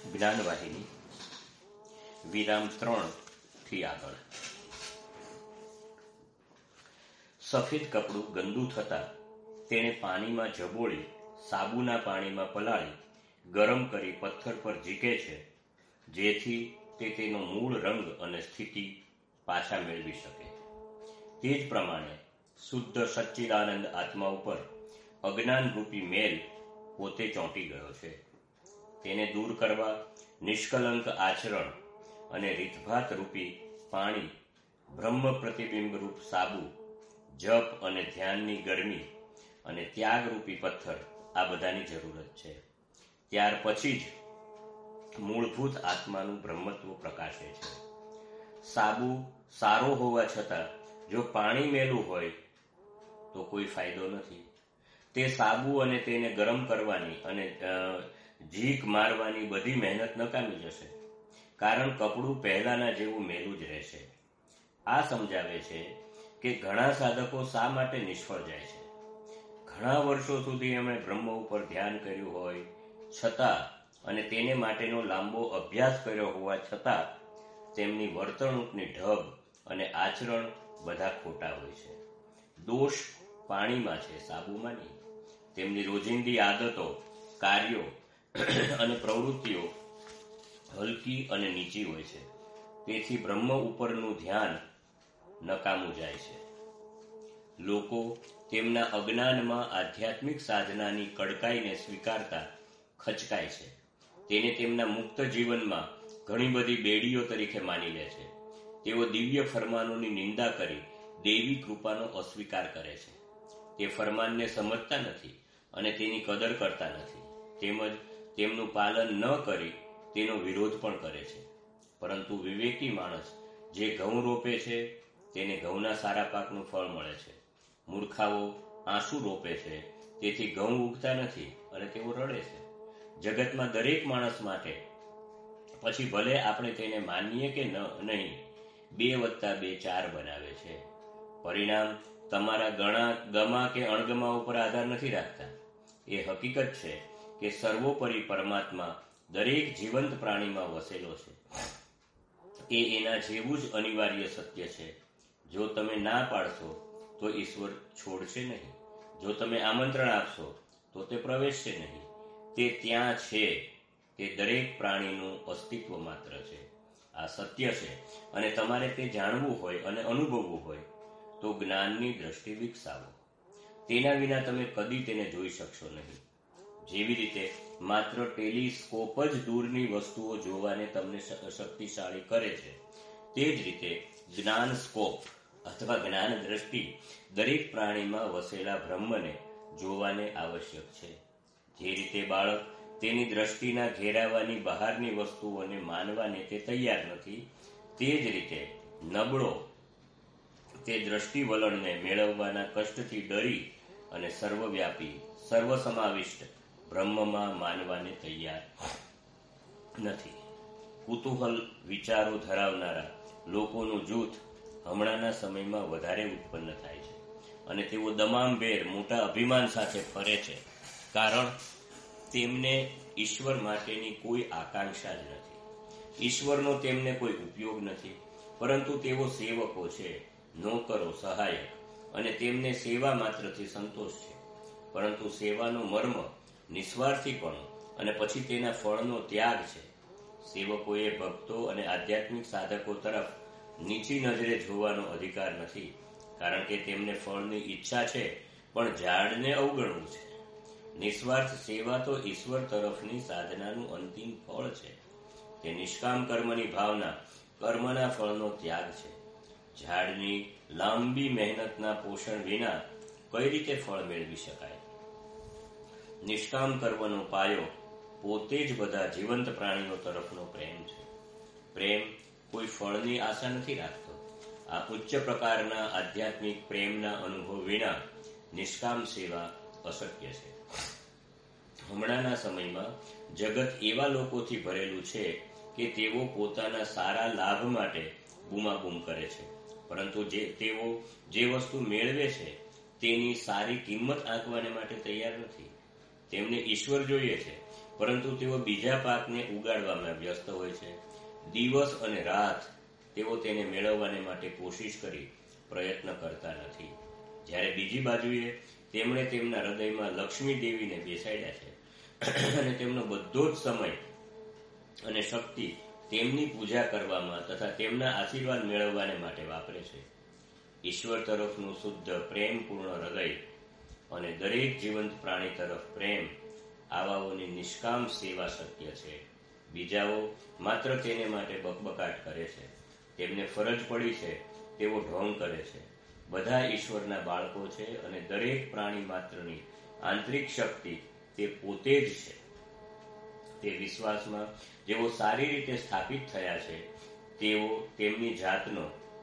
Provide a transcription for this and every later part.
જ્ઞાનવાહિની વિરામ 3 થી આગળ. સફેદ કપડું ગંદુ થતા તેને પાણીમાં ઝબોળી સાબુના પાણીમાં પલાળી ગરમ કરી પથ્થર પર ઝીકે છે, જેથી તે તેનો મૂળ રંગ અને સ્થિતિ પાછા મેળવી શકે. તે જ પ્રમાણે શુદ્ધ સચ્ચિદાનંદ આત્મા ઉપર અજ્ઞાનરૂપી મેલ પોતે ચોંટી ગયો છે. તેને દૂર કરવા નિષ્કલંક આચરણ અને રીતભાત રૂપી પાણી, બ્રહ્મ પ્રતિબિંબ રૂપ સાબુ, જપ અને ધ્યાનની ગરમી અને ત્યાગરૂપી પથ્થર, આ બધાની જરૂરત છે. ત્યાર પછી જ મૂળભૂત આત્માનું બ્રહ્મત્વ પ્રકાશે છે. સાબુ સારો હોવા છતાં જો પાણી મેલું હોય તો કોઈ ફાયદો નથી. તે સાબુ અને તેને ગરમ કરવાની અને ઝીક મારવાની બધી મહેનત નકામી જશે, કારણ કપડું પહેલાના જેવું મેલું જ રહેશે. આ સમજાવે છે કે ઘણા સાધકો શા માટે નિષ્ફળ જાય છે. ઘણા વર્ષો સુધી એમણે બ્રહ્મ ઉપર ધ્યાન કર્યું હોય છતાં અને તેને માટેનો લાંબો અભ્યાસ કર્યો હોવા છતાં તેમની વર્તણૂકની ઢબ અને આચરણ બધા ખોટા હોય છે. દોષ પાણીમાં છે, સાબુમાં નહીં. તેમની રોજિંદી આદતો, કાર્યો અને પ્રવૃત્તિઓ હલકી અને નીચી હોય છે. તેથી બ્રહ્મ ઉપરનું ધ્યાન નકામું જાય છે. લોકો તેમના અજ્ઞાનમાં આધ્યાત્મિક સાધનાની કડકાઈને સ્વીકારતા ખચકાય છે. તેને તેમના મુક્ત જીવનમાં ઘણી બધી બેડીઓ તરીકે માની લે છે. તેઓ દિવ્ય ફરમાનોની નિંદા કરી દૈવી કૃપાનો અસ્વીકાર કરે છે. તે ફરમાનને સમજતા નથી અને તેની કદર કરતા નથી, તેમજ તેમનું પાલન ન કરી તેનો વિરોધ પણ કરે છે. પરંતુ વિવેકી માણસ જે ઘઉં રોપે છે તેને ઘઉંના સારા પાકનું ફળ મળે છે. મૂર્ખાઓ આંસુ રોપે છે, તેથી ઘઉં ઉગતા નથી અને તેઓ રડે છે. જગતમાં દરેક માણસ માટે, પછી ભલે આપણે તેને માનીએ કે નહીં, 2 + 2 4 બનાવે છે. પરિણામ તમારા ગમા કે અણગમા ઉપર આધાર નથી રાખતા. એ હકીકત છે કે સર્વોપરી પરમાત્મા દરેક જીવંત પ્રાણીમાં વસેલો છે. એ એના જેવું જ અનિવાર્ય સત્ય છે. જો તમે ના પાડશો તો ઈશ્વર છોડશે નહીં. જો તમે આમંત્રણ આપશો તો તે પ્રવેશશે નહીં. તે ત્યાં છે. તે દરેક પ્રાણીનું અસ્તિત્વ માત્ર છે. આ સત્ય છે અને તમારે તે જાણવું હોય અને અનુભવવું હોય તો જ્ઞાનની દ્રષ્ટિ વિકસાવો. તેના વિના તમે કદી તેને જોઈ શકશો નહીં. જેવી રીતે માત્ર ટેલિસ્કોપ જ દૂરની વસ્તુઓ જોવાને તમને શક્તિશાળી કરે છે, તે જ રીતે જ્ઞાન સ્કોપ અથવા જ્ઞાન દ્રષ્ટિ દરેક પ્રાણીમાં વસેલા બ્રહ્મને જોવાને આવશ્યક છે. જે રીતે બાળક તેની દ્રષ્ટિના ઘેરાવાની બહારની વસ્તુઓને માનવાને તે તૈયાર નથી, તે જ રીતે નબળો તે દ્રષ્ટિ વલણને મેળવવાના કષ્ટથી ડરી અને સર્વવ્યાપી, સર્વસમાવિષ્ટ બ્રહ્મમાં માનવાને તૈયાર નથી. કુતૂહલ વિચારો ધરાવનારા લોકોનું જૂથ હમણાંના સમયમાં વધારે ઉત્પન્ન થાય છે અને તેઓ દમામભેર મોટા અભિમાન સાથે ફરે છે, કારણ તેમને ઈશ્વર માટેની કોઈ આકાંક્ષા જ નથી. ઈશ્વરનો તેમને કોઈ ઉપયોગ નથી, પરંતુ તેઓ સેવકો છે, નોકરો, સહાયક, અને તેમને સેવા માત્રથી સંતોષ છે. પરંતુ સેવાનો મર્મ નિસ્વાર્થીપણું અને પછી તેના ફળનો ત્યાગ છે. સેવકોએ ભક્તો અને આધ્યાત્મિક સાધકો તરફ નીચી નજરે જોવાનો અધિકાર નથી, કારણ કે તેમને ફળની ઈચ્છા છે, પણ ઝાડને અવગણવું છે. નિસ્વાર્થ સેવા તો ઈશ્વર તરફની સાધનાનું અંતિમ ફળ છે. તે નિષ્કામ કર્મની ભાવના, કર્મના ફળનો ત્યાગ છે. ઝાડની લાંબી મહેનતના પોષણ વિના કઈ રીતે ફળ મેળવી શકાય? નિષ્કામ કર્મનો પાયો પોતે જ બધા જીવંત પ્રાણીઓ તરફનો પ્રેમ છે. પ્રેમ કોઈ ફળની આશા નથી રાખતો. આ ઉચ્ચ પ્રકારના આધ્યાત્મિક પ્રેમના અનુભવ વિના નિષ્કામ સેવા અશક્ય છે. હમણાંના સમયમાં જગત એવા લોકોથી ભરેલું છે કે તેઓ પોતાના સારા લાભ માટે બૂમાબૂમ કરે છે, પરંતુ તેઓ જે વસ્તુ મેળવે છે તેની સારી કિંમત આંકવાને માટે તૈયાર નથી. તેમને ઈશ્વર જોઈએ છે, પરંતુ તેઓ બીજા પાકને ઉગાડવામાં વ્યસ્ત હોય છે. દિવસ અને રાત તેઓ તેને મેળવવાને માટે કોશિશ કરી પ્રયત્ન કરતા નથી. જ્યારે બીજી બાજુએ તેમણે તેમના હૃદયમાં લક્ષ્મી દેવીને બેસાડ્યા છે અને તેમનો બધો જ સમય અને શક્તિ તેમની પૂજા કરવામાં તથા તેમના આશીર્વાદ મેળવવાને માટે વાપરે છે. ઈશ્વર તરફનું શુદ્ધ પ્રેમપૂર્ણ હૃદય અને દરેક જીવંત પ્રાણી તરફ પ્રેમ, આવાઓની નિષ્કામ સેવા શક્ય છે. બીજાઓ માત્ર તેને માટે બકબકાટ કરે છે. તેમને ફરજ પડી છે તેવો ઢોંગ કરે છે. બધા ઈશ્વરના બાળકો છે અને દરેક પ્રાણી માત્રની આંતરિક શક્તિ તે પોતે જ છે. તે વિશ્વાસમાં જેઓ સારી રીતે સ્થાપિત થયા છે તેઓ તેમની જાતનો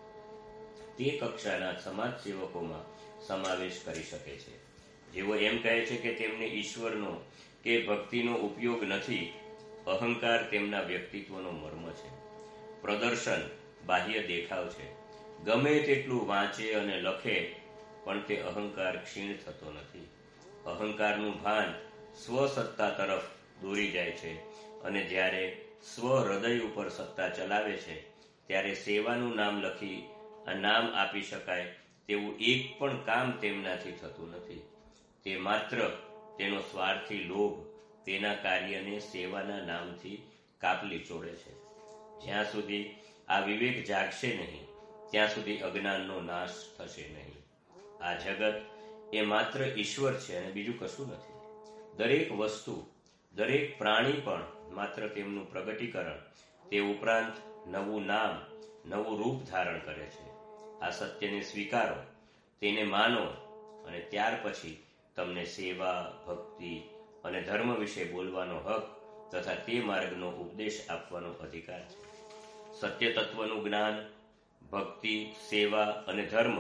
તે કક્ષાના સમાજ સેવકોમાં સમાવેશ કરી શકે છે જેઓ એમ કહે છે કે તેમને ઈશ્વરનો કે ભક્તિનો ઉપયોગ નથી. અહંકાર તેમના વ્યક્તિત્વનો મર્મ છે. પ્રદર્શન બાહ્ય દેખાવ છે. ગમે તેટલું વાંચે અને લખે પણ તે અહંકાર ક્ષીણ થતો નથી. અહંકારનું ભાન સ્વસત્તા તરફ દોરી જાય છે અને જ્યારે સ્વ હૃદય ઉપર સત્તા ચલાવે છે ત્યારે સેવાનું નામ લખી આ નામ આપી શકાય તેવું એક પણ કામ તેમનાથી થતું નથી. તે માત્ર તેનો સ્વાર્થી લોભ તેના કાર્યને સેવાના નામથી કાપલી ચોડે છે. જ્યાં સુધી આ વિવેક જાગશે નહીં ત્યાં સુધી અજ્ઞાનનો નાશ થશે નહીં. આ જગત એ માત્ર ઈશ્વર છે અને બીજું કશું નથી. દરેક વસ્તુ, દરેક પ્રાણી પણ માત્ર તેમનું પ્રગટીકરણ, તે ઉપરાંત નવું નામ, નવું રૂપ ધારણ કરે છે. આ સત્યને સ્વીકારો, તેને માનો અને ત્યાર પછી તમને સેવા, ભક્તિ અને ધર્મ વિશે બોલવાનો હક તથા તે માર્ગનો ઉપદેશ આપવાનો અધિકાર છે. સત્ય તત્વનું જ્ઞાન, ભક્તિ, સેવા અને ધર્મ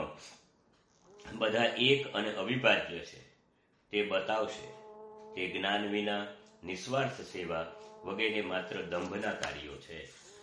બધા એક અને અવિભાજ્ય છે. તે બતાવશે તે જ્ઞાન વિના નિસ્વાર્થ સેવા વગેરે માત્ર દંભના કાર્યો છે.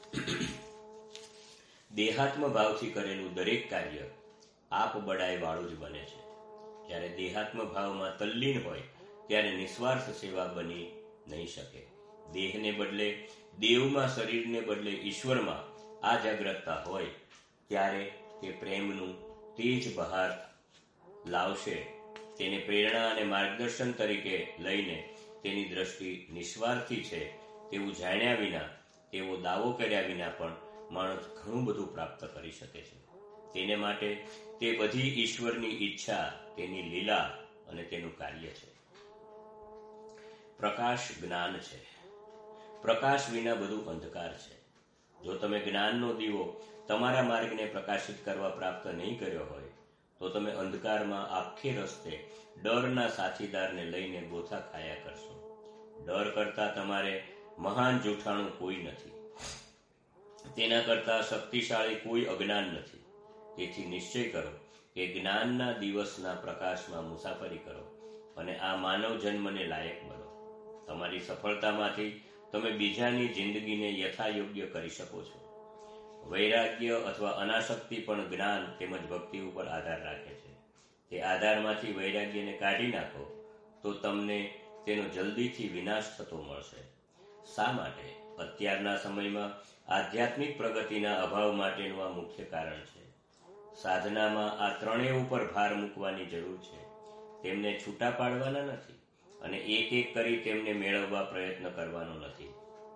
દેહાત્મ ભાવથી કરેલું દરેક કાર્ય આપ બડાઈ વાળું જ બને છે. જ્યારે દેહાત્મ ભાવમાં તલ્લીન હોય ત્યારે નિસ્વાર્થ સેવા બની નહીં શકે. દેહને બદલે દેવમાં, શરીરને બદલે ઈશ્વરમાં આ જાગ્રતતા હોય ત્યારે તે પ્રેમનું તેજ બહાર લાવશે. તેને પ્રેરણા અને માર્ગદર્શન તરીકે લઈને તેની દ્રષ્ટિ નિસ્વાર્થી છે તેવું જાણ્યા વિના, તેવો દાવો કર્યા વિના પણ માણસ ઘણું બધું પ્રાપ્ત કરી શકે છે. તેને માટે તે બધી ઈશ્વરની ઈચ્છા, તેની લીલા અને તેનું કાર્ય છે. પ્રકાશ જ્ઞાન છે. પ્રકાશ વિના બધું અંધકાર છે. જો તમે જ્ઞાનનો દીવો તમારા માર્ગને પ્રકાશિત કરવા પ્રાપ્ત નહીં કર્યો હોય તો તમે અંધકારમાં આખે રસ્તે ડરના સાથીદારને લઈને ગોથા ખાયા કરશો. ડર કરતા તમારે મહાન જૂઠાણું કોઈ નથી. તેના કરતા શક્તિશાળી કોઈ અજ્ઞાન નથી. તેથી નિશ્ચય કરો કે જ્ઞાનના દિવસના પ્રકાશમાં મુસાફરી કરો અને આ માનવ જન્મને લાયક બનો. તમારી સફળતામાંથી તમે બીજાની જિંદગીને યથાયોગ્ય કરી શકો છો. વૈરાગ્ય અથવા અનાસક્તિ પણ જ્ઞાન તેમજ ભક્તિ ઉપર આધાર રાખે છે. તે આધારમાંથી વૈરાગ્યને કાઢી નાખો તો તમને તેનો જલ્દીથી વિનાશ થતો મળશે. શા માટે? અત્યારના સમયમાં આધ્યાત્મિક પ્રગતિના અભાવ માટેનું આ મુખ્ય કારણ છે. સાધનામાં આ ત્રણેય ઉપર ભાર મૂકવાની જરૂર છે. તેમને છૂટા પાડવાના નથી અને એક એક કરી તેમને મેળવવા પ્રયત્ન કરવાનો નથી.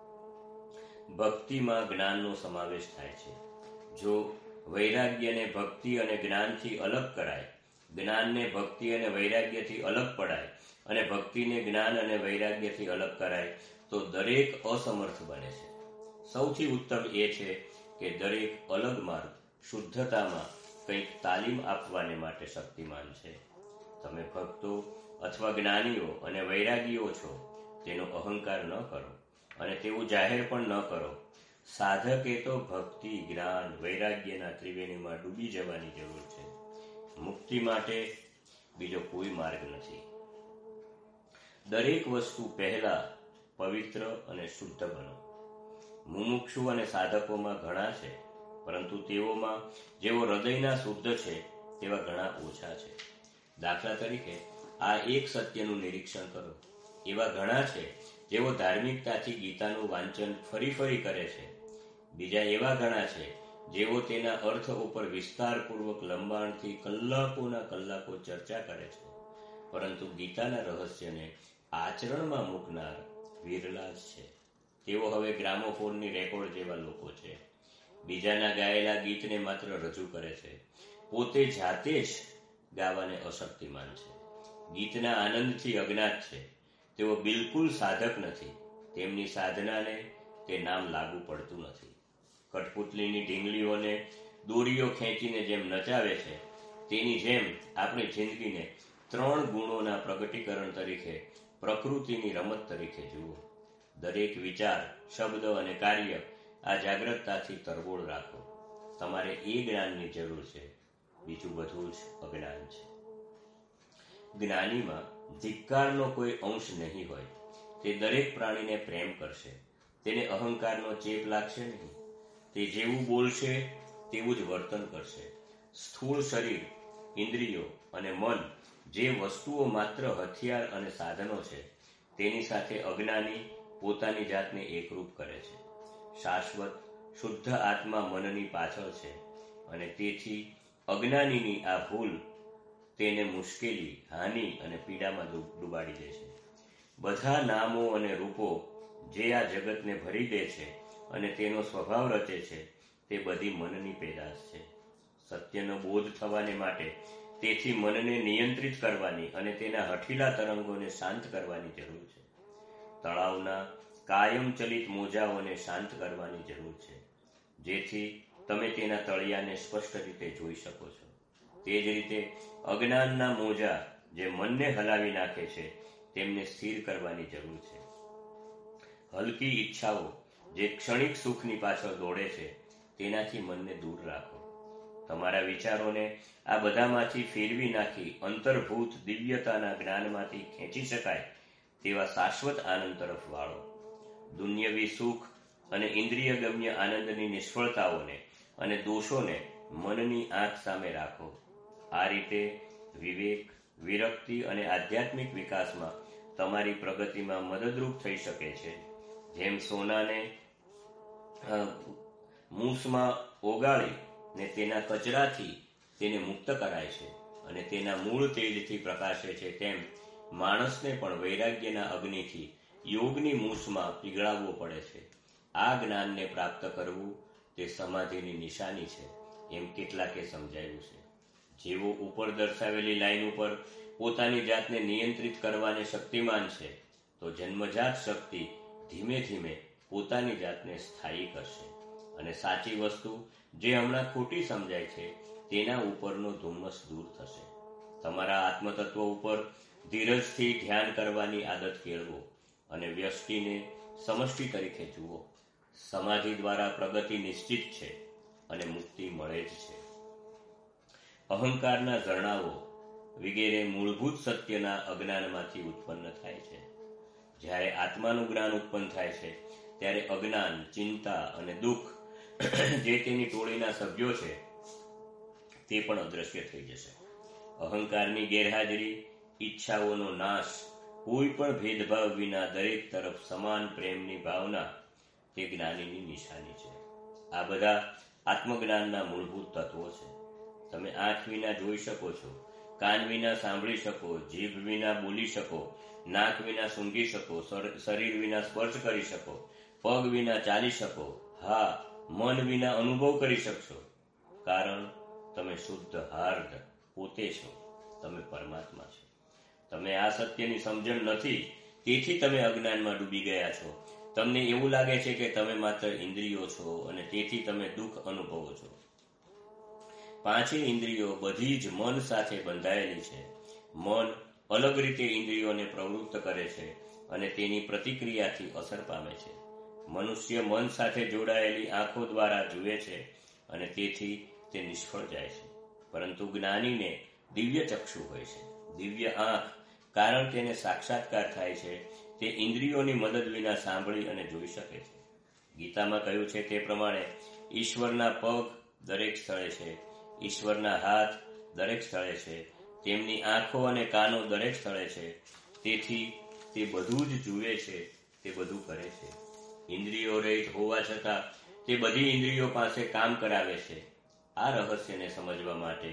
ભક્તિમાં જ્ઞાનનો સમાવેશ થાય છે. જો વૈરાગ્યને ભક્તિ અને જ્ઞાનથી અલગ કરાય, જ્ઞાનને ભક્તિ અને વૈરાગ્યથી અલગ પડાય અને ભક્તિને જ્ઞાન અને વૈરાગ્યથી અલગ કરાય તો દરેક અસમર્થ બને છે. સૌથી ઉત્તમ એ છે કે દરેક અલગ માર્ગ શુદ્ધતામાં કંઈક તાલીમ આપવાને માટે શક્તિમાન છે. તમે ભક્તો અથવા જ્ઞાનીઓ અને વૈરાગીઓ છો તેનો અહંકાર ન કરો અને તેવું જાહેર પણ ન કરો. સાધકે તો ભક્તિ, જ્ઞાન, વૈરાગ્યના ત્રિવેણીમાં ડૂબી જવાની જરૂર છે. મુક્તિ માટે બીજો કોઈ માર્ગ નથી. દરેક વસ્તુ પહેલા પવિત્ર અને શુદ્ધ બનો. મુમુક્ષુ અને સાધકોમાં ઘણા છે, પરંતુ તેઓમાં જેઓ હૃદયના શુદ્ધ છે તેવા ઘણા ઓછા છે. દાખલા તરીકે આ એક સત્યનું નિરીક્ષણ કરો. એવા ઘણા છે જેઓ ધાર્મિકતાથી ગીતાનું વાંચન ફરી ફરી કરે છે. બીજા એવા ઘણા છે જેઓ તેના અર્થ ઉપર વિસ્તારપૂર્વક લંબાણથી કલાકોના કલાકો ચર્ચા કરે છે, પરંતુ ગીતાના રહસ્યને આચરણમાં મૂકનાર વિરલા જ છે. તેઓ હવે ગ્રામોફોનની રેકોર્ડ જેવા લોકો છે. બીજાના ગાયેલા ગીતને માત્ર રજૂ કરે છે, પોતે જાતે જ ગાવાને અશક્તિમાન છે. ગીતના આનંદથી અજ્ઞાત છે. તેઓ બિલકુલ સાધક નથી. તેમની સાધનાને તે નામ લાગુ પડતું નથી. કઠપુતલીની ઢીંગલીઓને દોરીઓ ખેંચીને જેમ નચાવે છે, તેની જેમ આપણી જિંદગીને 3 ગુણોના પ્રગટીકરણ તરીકે, પ્રકૃતિની રમત તરીકે જુઓ. દરેક વિચાર, શબ્દ અને કાર્ય આ જાગ્રતતાથી તરબોળ રાખો. તમારે એ જ્ઞાનની જરૂર છે, બીજું બધું જ અજ્ઞાન છે. જ્ઞાનીમાં ધિક્કારનો કોઈ અંશ નહીં હોય. તે દરેક પ્રાણીને પ્રેમ કરશે. તેને અહંકારનો ચેપ લાગશે નહીં. તે જેવું બોલશે તેવું જ વર્તન કરશે. સ્થૂળ શરીર, ઇન્દ્રિયો અને મન જે વસ્તુઓ માત્ર હથિયાર અને સાધનો છે, તેની સાથે અજ્ઞાની પોતાની જાતને એકરૂપ કરે છે. શાશ્વત શુદ્ધ આત્મા મનની પાછળ છે અને તેથી અજ્ઞાનીની આ ભૂલ તેને મુશ્કેલી, હાનિ અને પીડામાં ડૂબાડી દે છે. બધા નામો અને રૂપો જે આ જગતને ભરી દે છે અને તેનો સ્વભાવ રચે છે, તે બધી મનની પેદાશ છે. સત્યનો બોધ થવાને માટે તેથી મનને નિયંત્રિત કરવાની અને તેના હઠીલા તરંગોને શાંત કરવાની જરૂર છે. તળાવના કાયમ ચલિત મોજાઓને શાંત કરવાની જરૂર છે, જેથી તમે તેના તળિયાને સ્પષ્ટ રીતે જોઈ શકો છો. તે જ રીતે અજ્ઞાનના મોજા જે મનને હલાવી નાખે છે, તેમને સ્થિર કરવાની જરૂર છે. હલકી ઈચ્છાઓ જે ક્ષણિક સુખની પાછળ દોડે છે, તેનાથી મનને દૂર રાખો. તમારા વિચારોને આ બધામાંથી ફેરવી નાખી અંતર્ભૂત દિવ્યતાના જ્ઞાનમાંથી ખેંચી શકાય તેવા શાશ્વત આનંદ તરફ વાળો. દુન્યવી સુખ અને ઇન્દ્રિયગમ્ય આનંદની નિષ્ફળતાઓને અને દોષોને મનની આંખ સામે રાખો. આ રીતે વિવેક, વિરક્તિ અને આધ્યાત્મિક વિકાસમાં તમારી પ્રગતિમાં મદદરૂપ થઈ શકે છે. જેમ સોનાને મૂસમાં ઓગાળી ને તેના કચરાથી તેને મુક્ત કરાય છે અને તેના મૂળ તેજથી પ્રકાશે છે, તેમ માણસને પણ વૈરાગ્યના અગ્નિથી યોગની મૂસમાં પીગળાવવો પડે છે. આ જ્ઞાનને પ્રાપ્ત કરવું તે સમાધિની નિશાની છે, એમ કેટલાકે સમજાવ્યું છે. જેવો ઉપર દર્શાવેલી લાઈન ઉપર પોતાની જાતને નિયંત્રિત કરવાને શક્તિમાન છે, તો જન્મજાત શક્તિ ધીમે ધીમે પોતાની જાતને સ્થાયી કરશે અને સાચી વસ્તુ જે હમણાં ખોટી સમજાય છે, તેના ઉપરનો ધુમ્મસ દૂર થશે. તમારા આત્મતત્વ ઉપર ધીરજથી ધ્યાન કરવાની આદત કેળવો અને વ્યષ્ટિને સમષ્ટિ તરીકે જુઓ. સમાધિ દ્વારા પ્રગતિ નિશ્ચિત છે અને મુક્તિ મળે જ છે. અહંકારના ઝરણાઓ વગેરે મૂળભૂત સત્યના અજ્ઞાનમાંથી ઉત્પન્ન થાય છે. જ્યારે આત્માનું જ્ઞાન ઉત્પન્ન થાય છે, ત્યારે અજ્ઞાન, ચિંતા અને દુઃખ જે તેની ટોળીના સભ્યો છે, તે પણ અદ્રશ્ય થઈ જશે. અહંકારની ગેરહાજરી, ઈચ્છાઓનો નાશ, કોઈ પણ ભેદભાવ વિના દરેક તરફ સમાન પ્રેમની ભાવના તે જ્ઞાનીની નિશાની છે. આ બધા આત્મજ્ઞાનના મૂળભૂત તત્વો છે. તમે આંખ વિના જોઈ શકો છો, કાન વિના સાંભળી શકો, જીભ વિના બોલી શકો, નાક વિના સૂંઘી શકો, શરીર વિના સ્પર્શ કરી શકો, પગ વિના ચાલી શકો, હા, મન વિના અનુભવ કરી શકશો, કારણ તમે શુદ્ધ હાર્દ પોતે છો. તમે પરમાત્મા છો. તમે આ સત્યની સમજણ નથી, તેથી તમે અજ્ઞાનમાં ડૂબી ગયા છો. તમને એવું લાગે છે કે તમે માત્ર ઇન્દ્રિયો છો અને તેથી તમે દુઃખ અનુભવો છો. 5 ઇન્દ્રિયો બધી જ મન સાથે બંધાયેલી છે. મન અલગ રીતે ઇન્દ્રિયોને પ્રવૃત્ત કરે છે અને તેની પ્રતિક્રિયાથી અસર પામે છે. મનુષ્ય મન સાથે જોડાયેલી આંખો દ્વારા જુએ છે અને તેથી તે નિષ્ફળ જાય છે. પરંતુ જ્ઞાનીને દિવ્ય ચક્ષુ હોય છે, દિવ્ય આંખ, કારણ તેને સાક્ષાત્કાર થાય છે. તે ઇન્દ્રિયોની મદદ વિના સાંભળી અને જોઈ શકે છે. ગીતામાં કહ્યું છે તે પ્રમાણે ઈશ્વરના પગ દરેક સ્થળે છે, ઈશ્વરના હાથ દરેક સ્થળે છે, તેમની આંખો અને કાનો દરેક સ્થળે છે. તેથી તે બધું જ જુએ છે, તે બધું કરે છે. ઇન્દ્રિયો રહિત હોવા છતાં તે બધી ઇન્દ્રિયો પાસે કામ કરાવે છે. આ રહસ્યને સમજવા માટે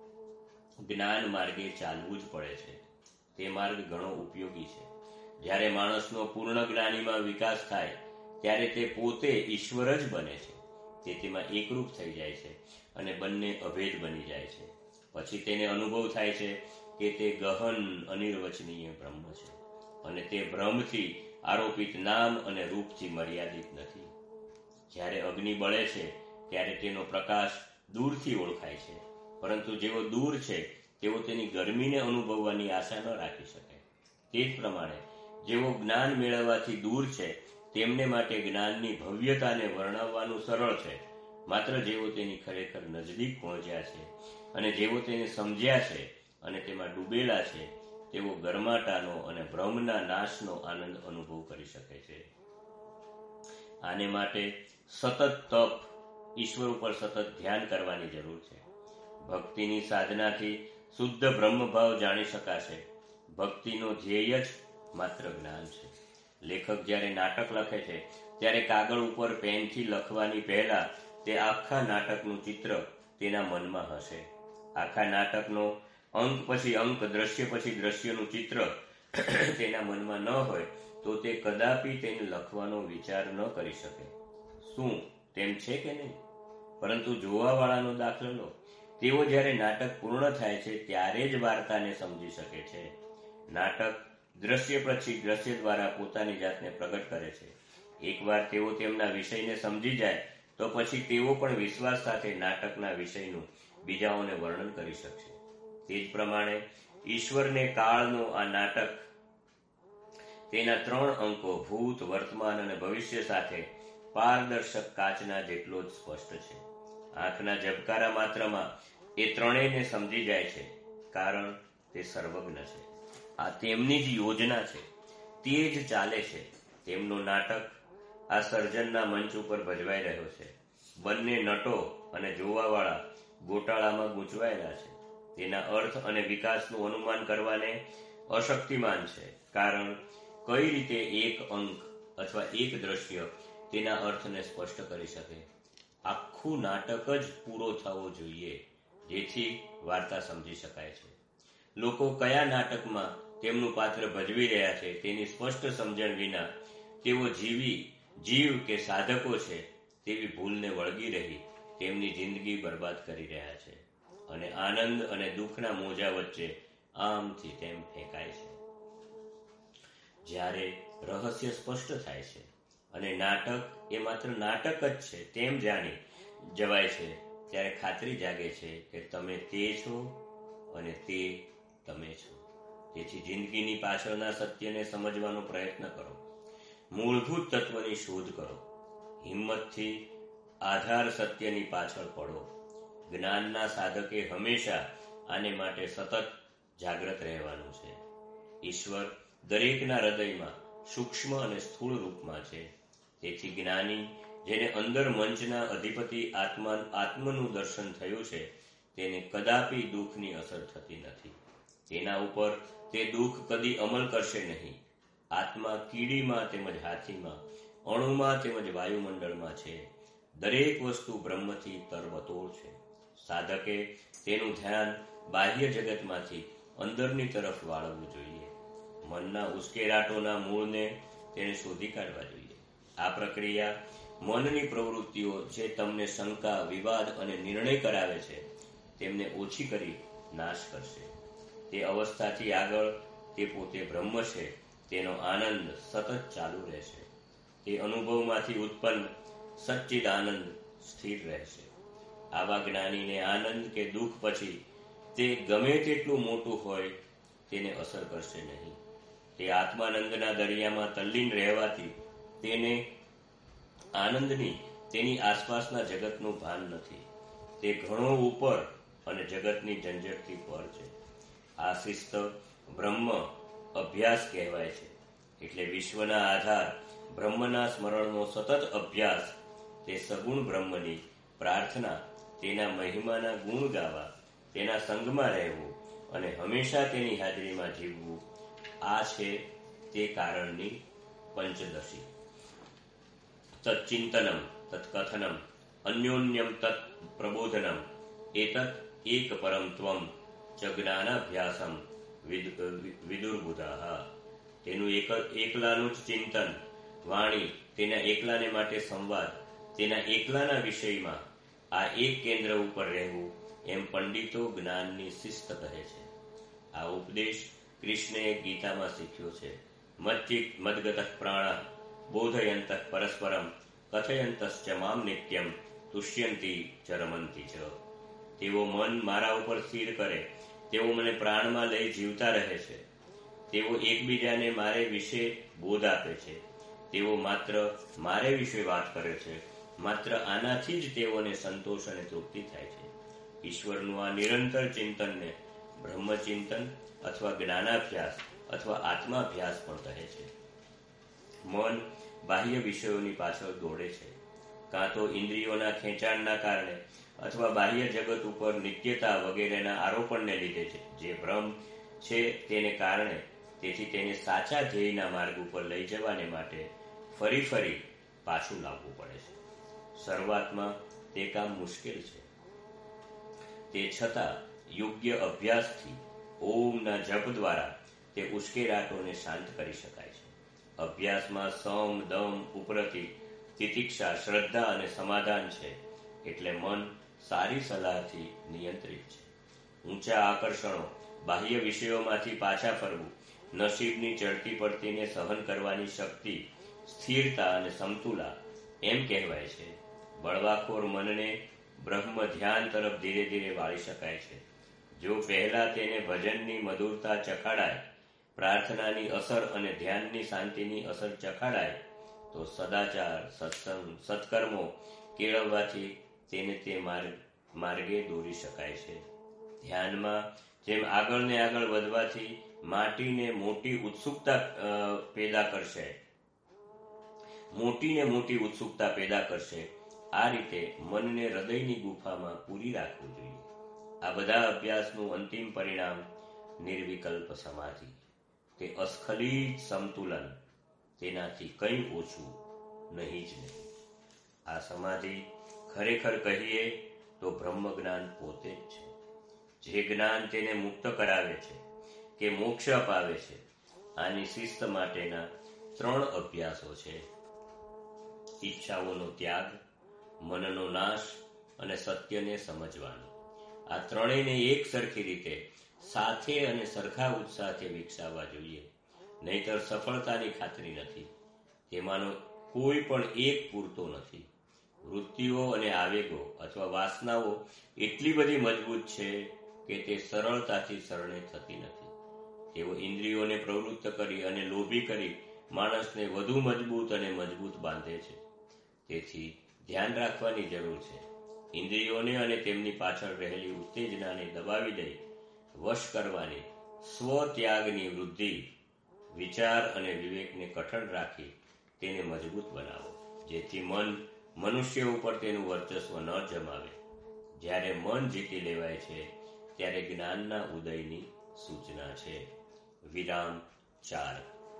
જ્ઞાન માર્ગે ચાલવું જ પડે છે. તે માર્ગ ઘણો ઉપયોગી છે. જ્યારે માણસનો પૂર્ણ જ્ઞાનીમાં વિકાસ થાય ત્યારે તે પોતે ઈશ્વર જ બને છે. તે તેમાં એકરૂપ થઈ જાય છે અને બંને અભેદ બની જાય છે. પછી તેને અનુભવ થાય છે કે તે ગહન અનિર્વચનીય બ્રહ્મ છે અને તે બ્રહ્મથી આરોપિત નામ અને રૂપથી મર્યાદિત નથી. જ્યારે અગ્નિ બળે છે ત્યારે તેનો પ્રકાશ દૂરથી ઓળખાય છે, પરંતુ જેઓ દૂર છે તેઓ તેની ગરમીને અનુભવવાની આશા ન રાખી શકે. તે જ પ્રમાણે જેઓ જ્ઞાન મેળવવાથી દૂર છે તેમને માટે જ્ઞાનની ભવ્યતાને વર્ણવવાનું સરળ છે. માત્ર જેઓ તેની ખરેખર નજદીક પહોંચ્યા છે અને જેઓ તેને સમજ્યા છે અને તેમાં ડૂબેલા છે તેઓ ગરમાટાનો અને ભ્રમના નાશનો આનંદ અનુભવ કરી શકે છે. આને માટે સતત તપ, ઈશ્વર ઉપર સતત ધ્યાન કરવાની જરૂર છે. ભક્તિની સાધનાથી શુદ્ધ બ્રહ્મભાવ જાણી શકાશે. ભક્તિનો ધ્યેય જ માત્ર જ્ઞાન છે. લેખક જ્યારે નાટક લખે છે ત્યારે કાગળ ઉપર પેનથી લખવાની પહેલા તે આખા નાટકનું ચિત્ર તેના મનમાં હશે. આખા નાટકનો અંક પછી અંક, દ્રશ્ય પછી દ્રશ્યનું ચિત્ર તેના મનમાં ન હોય તો તે કદાપી તેને લખવાનો વિચાર ન કરી શકે. શું તેમ છે કે નહીં? પરંતુ જોવાવાળાનો દાખલો લો. તેઓ જ્યારે નાટક પૂર્ણ થાય છે ત્યારે જ વાર્તાને સમજી શકે છે. નાટક દ્રશ્ય પછી દ્રશ્ય દ્વારા પોતાની જાતને પ્રગટ કરે છે. એકવાર તેઓ તેમના વિષયને સમજી જાય તો પછી તેઓ પણ વિશ્વાસ સાથે નાટકના વિષયનું બીજાઓને વર્ણન કરી શકશે. તે જ પ્રમાણે ઈશ્વરને કાળનો આ નાટક તેના 3 અંકો ભૂત, વર્તમાન અને ભવિષ્ય સાથે પારદર્શક કાચના જેટલો જ સ્પષ્ટ છે. આંખના ઝબકારા માત્રમાં એ ત્રણેયને સમજી જાય છે, કારણ તે સર્વજ્ઞ છે. આ તેમની જ યોજના છે, તે જ ચાલે છે. તેમનું નાટક આ સર્જનના મંચ ઉપર ભજવાઈ રહ્યો છે. બંને નટો અને જોવાવાળા ગોટાળામાં ગૂંચવાયેલા છે. તેના અર્થ અને વિકાસનું અનુમાન કરવાને અશક્તિમાન છે, કારણ કઈ રીતે એક અંક અથવા એક દ્રશ્ય તેના અર્થને સ્પષ્ટ કરી શકે. આખું નાટક જ પૂરો થવો જોઈએ જેથી વાર્તા સમજી શકાય છે. લોકો કયા નાટકમાં તેમનું પાત્ર ભજવી રહ્યા છે તેની સ્પષ્ટ સમજણ વિના તેઓ જીવ કે સાધકો છે તેવી ભૂલને વળગી રહી તેમની જિંદગી બરબાદ કરી રહ્યા છે અને આનંદ અને દુઃખના મોજા વચ્ચે આમથી તેમ ફેંકાય છે. જ્યારે રહસ્ય સ્પષ્ટ થાય છે અને નાટક એ માત્ર નાટક જ છે તેમ જાણી જવાય છે ત્યારે ખાતરી જાગે છે કે તમે તે છો અને તે તમે છો. તેથી જિંદગીની પાછળના સત્યને સમજવાનો પ્રયત્ન કરો. મૂળભૂત તત્વની શોધ કરો. હિંમતથી આધાર સત્યની પાછળ પડો. જ્ઞાનના સાધકે હંમેશા આને માટે સતત જાગ્રત રહેવાનું છે. ઈશ્વર દરેકના હૃદયમાં સૂક્ષ્મ અને સ્થૂળ રૂપમાં છે. તેથી જ્ઞાની જેને અંદર મંચના અધિપતિ આત્મનું દર્શન થયું છે તેને કદાપી દુઃખની અસર થતી નથી. તેના ઉપર તે દુઃખ કદી અમલ કરશે નહીં. આત્મા કીડીમાં તેમજ હાથીમાં, અણુમાં તેમજ વાયુમંડળમાં છે. દરેક વસ્તુ બ્રહ્મથી તરબતોડ છે. સાધકે તેનું ધ્યાન બાહ્ય જગતમાંથી અંદરની તરફ વાળવું જોઈએ. મનના ઉશ્કેરાટોના મૂળને તેને શોધી કાઢવા જોઈએ. આ પ્રક્રિયા મનની પ્રવૃત્તિઓ જે તમને શંકા, વિવાદ અને નિર્ણય કરાવે છે તેમને ઓછી કરી નાશ કરશે. તે અવસ્થાથી આગળ તે પોતે બ્રહ્મ છે તેનો આનંદ સતત ચાલુ રહેશે. તે અનુભવમાંથી ઉત્પન્ન સચ્ચિદ આનંદ સ્થિર રહેશે. આવા જ્ઞાનીને આનંદ કે દુઃખ પછી તે ગમે તેટલું મોટું હોય તેને અસર કરશે નહીં. તે આત્માનંદના દરિયામાં તલ્લીન રહેવાથી તેને આનંદની તેની આસપાસના જગતનું ભાન નથી. તે ઘણો ઉપર અને જગતની ઝંઝટથી પર છે. આ શિસ્ત બ્રહ્મ અભ્યાસ કહેવાય છે. એટલે વિશ્વના આધાર બ્રહ્મના સ્મરણનો સતત અભ્યાસ, તે સગુણ બ્રહ્મની પ્રાર્થના, તેના મહિમાના ગુણ ગાવા, તેના સંગમાં રહેવું અને હંમેશા તેની હાજરીમાં જીવવું, આ છે તે કારણની પંચદશી. તચ્ચિંતનમ તત્કથનમ અન્યોન્યમ તત્ પ્રબોધનમ એતત એક પરમ ત્વમ ચ જ્ઞાનાભ્યાસમ વિદુર્બુધાઃ. તેનું એકલાનું જ ચિંતન, વાણી, તેના એકલાને માટે સંવાદ, તેના એકલાના વિષયમાં આ એક કેન્દ્ર ઉપર રહેવું, એમ પંડિતો જ્ઞાનની શિસ્ત કહે છે. આ ઉપદેશ કૃષ્ણએ ગીતામાં શીખ્યો છે. મદગતઃ પ્રાણ બોધયંતઃ પરસ્પરમ કથયંતશ્ચ મામ નિત્યમ તુષ્યંતી ચ રમંતી ચ. તેઓ મન મારા ઉપર સ્થિર કરે, તેઓ મને પ્રાણમાં લઈ જીવતા રહે છે. તેઓ એકબીજાને મારે વિશે બોધ આપે છે. તેઓ માત્ર મારે વિશે વાત કરે છે. માત્ર આનાથી જ તેઓને સંતોષ અને તૃપ્તિ થાય છે. ઈશ્વરનું આ નિરંતર ચિંતનને બ્રહ્મચિંતન અથવા જ્ઞાનાભ્યાસ અથવા આત્માભ્યાસ પણ કહે છે. મન બાહ્ય વિષયોની પાછળ દોડે છે, કાં તો ઇન્દ્રિયોના ખેંચાણના કારણે અથવા બાહ્ય જગત ઉપર નિત્યતા વગેરેના આરોપણને લીધે છે. જે ભ્રમ છે તેને કારણે, તેથી તેને સાચા ધ્યેયના માર્ગ ઉપર લઈ જવાને માટે ફરી ફરી પાછું લાવવું પડે છે. શરૂઆતમાં તે કામ મુશ્કેલ છે. તે છતાં યોગ્ય અભ્યાસથી, ઓમના જપ દ્વારા તે ઉશ્કેરાટોને શાંત કરી શકાય છે. અભ્યાસમાં સમ, દમ, ઉપરતિ, તિતિક્ષા, શ્રદ્ધા અને સમાધાન છે. એટલે મન સારી સલાહથી નિયંત્રિત છે. ઊંચા આકર્ષણો, બાહ્ય વિષયોમાંથી પાછા ફરવું, નસીબની ચડતી પડતીને સહન કરવાની શક્તિ, સ્થિરતા અને સમતુલા, એમ કહેવાય છે. બળવાખોર મનને બ્રહ્મ ધ્યાન તરફ ધીરે ધીરે વાળી શકાય છે. જો પહેલા તેને ભજનની મધુરતા ચખાડાય, પ્રાર્થનાની અસર અને ધ્યાનની શાંતિની અસર ચખાડાય, તો સદાચાર, સત્સંગ, સત્કર્મો કેળવવાથી તેને તે માર્ગે દોરી શકાય છે. ધ્યાનમાં જેમ આગળ ને આગળ વધવાથી મોટી ઉત્સુકતા પેદા કરશે, આ રીતે મનને હૃદયની ગુફામાં પૂરી રાખવું જોઈએ. આ બધા અભ્યાસનું અંતિમ પરિણામ નિર્વિકલ્પ સમાધિ, તે અસ્ખલિત સમતુલન, તેનાથી કંઈ ઓછું નહીં જ નહીં. આ સમાધિ ખરેખર કહીએ તો બ્રહ્મ જ્ઞાન પોતે જ છે. જે જ્ઞાન તેને મુક્ત કરાવે છે કે મોક્ષ અપાવે છે. આની શિસ્ત માટેના 3 અભ્યાસો છે: ઈચ્છાઓનો ત્યાગ, મનનો નાશ અને સત્યને સમજવાનું. આ ત્રણેયને એક સરખી રીતે સાથે અને સરખા ઉત્સાહથી વિકસાવવા જોઈએ, નહીતર સફળતાની ખાતરી નથી. તેમાંનો કોઈ પણ એક પૂરતો નથી. વૃત્તિઓ અને આવેગો અથવા વાસનાઓ એટલી બધી મજબૂત છે કે તે સરળતાથી શરણે થતી નથી. તેઓ ઇન્દ્રિયોને પ્રવૃત્ત કરી અને લોભી કરી માણસને વધુ મજબૂત અને મજબૂત બાંધે છે. તેથી ધ્યાન રાખવાની જરૂર છે. ઇન્દ્રિયોને અને તેમની પાછળ રહેલી ઉત્તેજનાને દબાવી દઈ વશ કરવાની સ્વત્યાગની વૃદ્ધિ, વિચાર અને વિવેકને કઠણ રાખી તેને મજબૂત બનાવો, જેથી મન મનુષ્ય ઉપર તેનું વર્ચસ્વ ન જમાવે. જ્યારે મન જીતી લેવાય છે ત્યારે જ્ઞાનના ઉદયની સૂચના છે. વિરામ 4.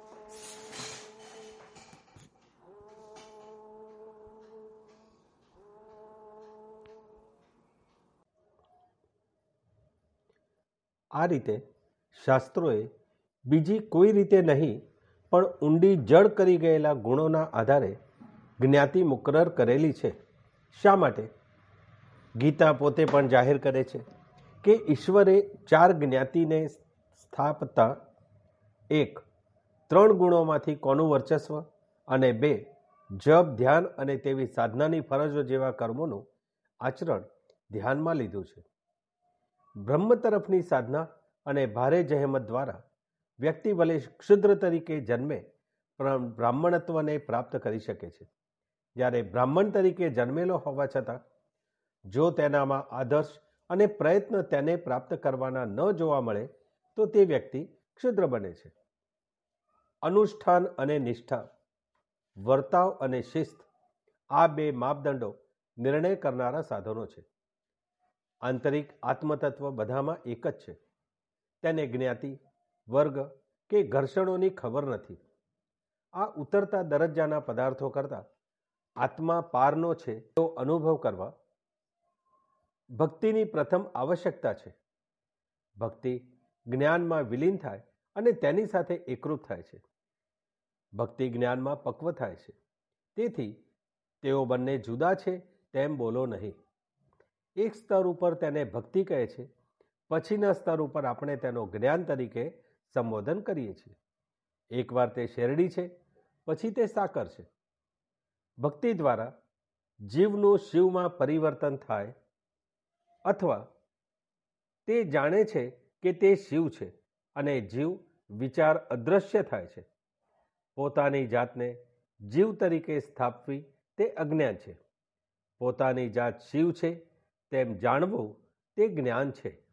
આ રીતે શાસ્ત્રોએ બીજી કોઈ રીતે નહીં પણ ઊંડી જડ કરી ગયેલા ગુણોના આધારે જ્ઞાતિ મુકરર કરેલી છે. શા માટે? ગીતા પોતે પણ જાહેર કરે છે કે ઈશ્વરે 4 જ્ઞાતિને સ્થાપતા 1. 3 ગુણોમાંથી કોનું વર્ચસ્વ, અને 2. જપ, ધ્યાન અને તેવી સાધનાની ફરજો જેવા કર્મોનું આચરણ ધ્યાનમાં લીધું છે. બ્રહ્મ તરફની સાધના અને ભારે જહેમત દ્વારા વ્યક્તિ ભલે ક્ષુદ્ર તરીકે જન્મે પણ બ્રાહ્મણત્વને પ્રાપ્ત કરી શકે છે. જ્યારે બ્રાહ્મણ તરીકે જન્મેલો હોવા છતાં જો તેનામાં આદર્શ અને પ્રયત્ન તેને પ્રાપ્ત કરવાના ન જોવા મળે તો તે વ્યક્તિ ક્ષુદ્ર બને છે. અનુષ્ઠાન અને નિષ્ઠા, વર્તાવ અને શિસ્ત, આ 2 માપદંડો નિર્ણય કરનારા સાધનો છે. આંતરિક આત્મતત્વ બધામાં એક જ છે. તેને જ્ઞાતિ, વર્ગ કે ઘર્ષણોની ખબર નથી. આ ઉતરતા દરજ્જાના પદાર્થો કરતાં આત્મા પારનો છે તેવો અનુભવ કરવા ભક્તિની પ્રથમ આવશ્યકતા છે. ભક્તિ જ્ઞાનમાં વિલીન થાય અને તેની સાથે એકરૂપ થાય છે. ભક્તિ જ્ઞાનમાં પક્વ થાય છે. તેથી તેઓ બંને જુદા છે તેમ બોલો નહીં. એક સ્તર ઉપર તેને ભક્તિ કહે છે, પછીના સ્તર ઉપર આપણે તેનો જ્ઞાન તરીકે સંબોધન કરીએ છીએ. એકવાર તે શેરડી છે, પછી તે સાકર છે. ભક્તિ દ્વારા જીવનું શિવમાં પરિવર્તન થાય અથવા તે જાણે છે કે તે શિવ છે અને જીવ વિચાર અદૃશ્ય થાય છે. પોતાની જાતને જીવ તરીકે સ્થાપવી તે અજ્ઞાન છે. પોતાની જાત શિવ છે તેમ જાણવું તે જ્ઞાન છે.